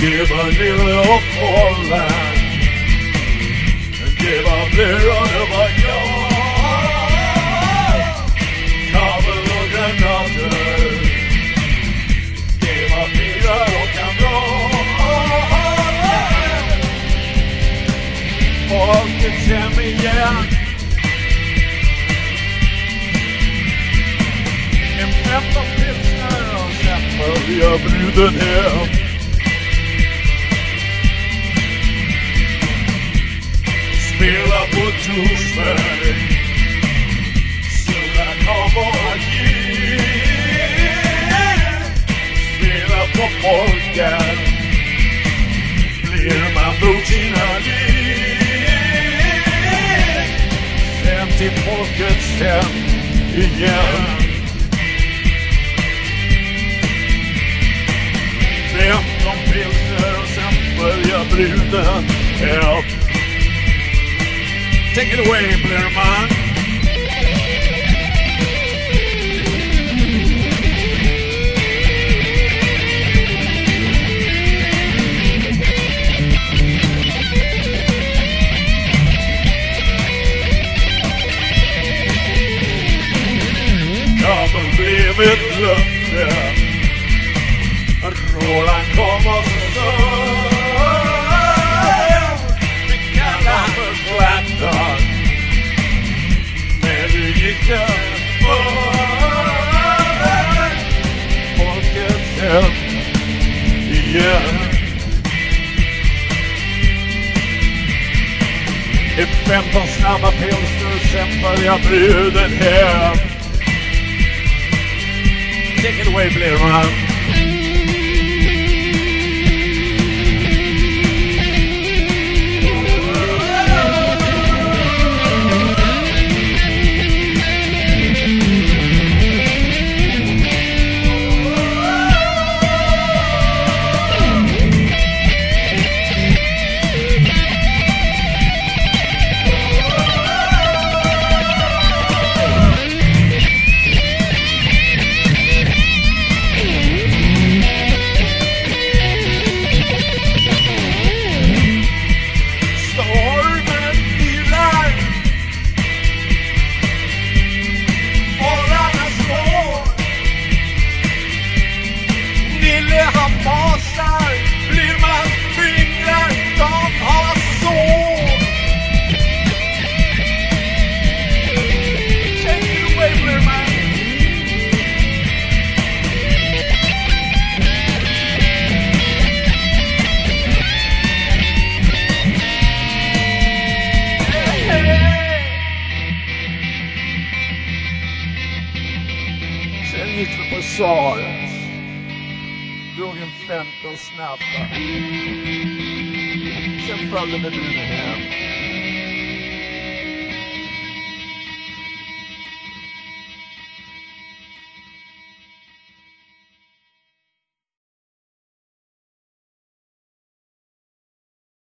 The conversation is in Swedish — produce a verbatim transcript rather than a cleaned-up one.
Give a little Portland. Give a mirror never young. Cover look another. Give a mirror rock and roll. Folkets hem igen. En femton pilsner och sen följer bruden hem. Spela på Torsberg. Sola kommer igen. Spela på Folken. Blir man Botina liv. Sen till folkets hem igen. Femton pilsner och sen följer bruden hem. Take it away, Blairman. Come and live it, löfte. Roland kommer så. Vi kallar för Glattar. Men du gick där för folkets hem igen. I femton snabba pilsner sen börjar bruden hem. Take it away, Blairman. Drog en femton snabba. Sen följde med bruden hem.